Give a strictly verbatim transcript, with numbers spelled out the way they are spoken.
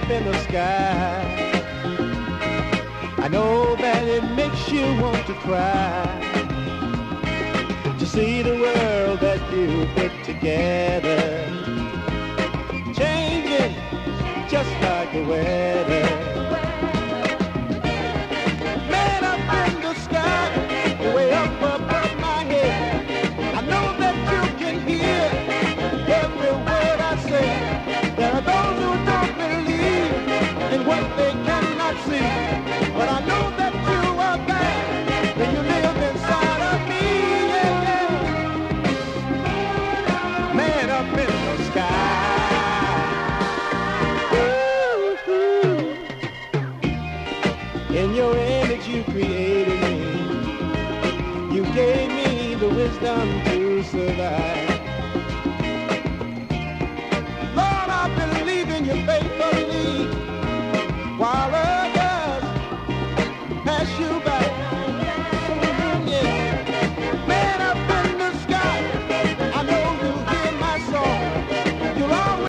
up in the sky. I know that it makes you want to cry to see the world that you put together changing just like the weather. Man up in the sky, way up above my head, I know that you can hear every word I say. There are those who don't believe in what they cannot see, but I know that you are there, and you live inside of me, yeah, yeah. Man up in the sky. Ooh, ooh. In your image you created me. You gave me the wisdom to survive.